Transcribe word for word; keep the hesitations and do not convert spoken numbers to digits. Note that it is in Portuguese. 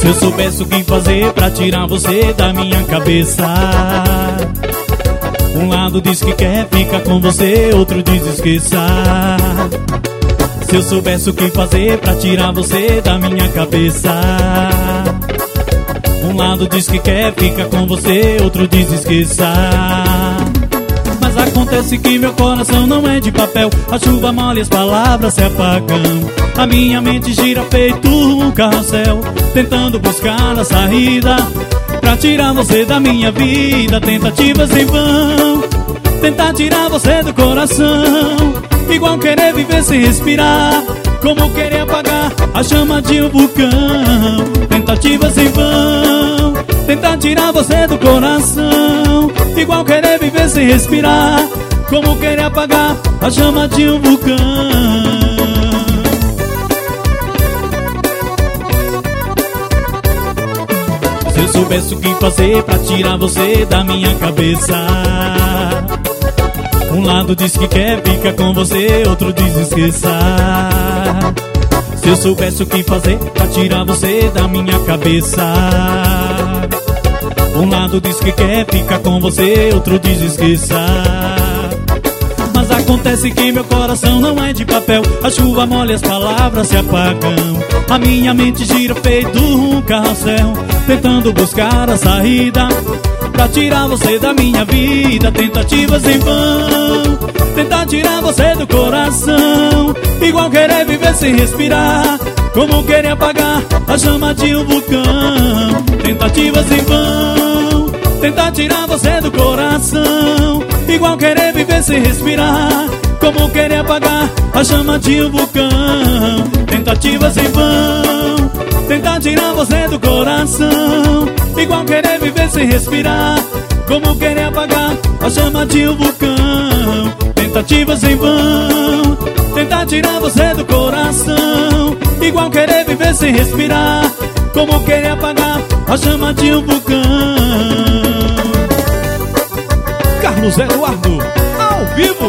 eu soubesse o que fazer pra tirar você da minha cabeça. Um lado diz que quer ficar com você, outro diz esqueça. Se eu soubesse o que fazer pra tirar você da minha cabeça. Um lado diz que quer ficar com você, outro diz esqueça. Mas acontece que meu coração não é de papel. A chuva molha e as palavras se apagam. A minha mente gira feito um carrossel, tentando buscar a saída pra tirar você da minha vida. Tentativas em vão, tentar tirar você do coração, igual querer viver sem respirar, como querer apagar a chama de um vulcão. Tentativas em vão, tentar tirar você do coração, igual querer viver sem respirar, como querer apagar a chama de um vulcão. Se eu soubesse o que fazer pra tirar você da minha cabeça. Um lado diz que quer ficar com você, outro diz esqueça. Se eu soubesse o que fazer pra tirar você da minha cabeça. Um lado diz que quer ficar com você, outro diz esqueça. Mas acontece que meu coração não é de papel. A chuva molha e as palavras se apagam. A minha mente gira feito um carrossel, tentando buscar a saída pra tirar você da minha vida. Tentativas em vão, tentar tirar você do coração, igual querer viver sem respirar, como querer apagar a chama de um vulcão. Tentativas em vão, tentar tirar você do coração, igual querer viver sem respirar, como querer apagar a chama de um vulcão. Tentativas em vão, tentar tirar você do coração, igual querer viver sem respirar, como querer apagar a chama de um vulcão. Tentativas em vão, tentar tirar você do coração, igual querer viver sem respirar, como querer apagar a chama de um vulcão. Carlos Eduardo, ao vivo.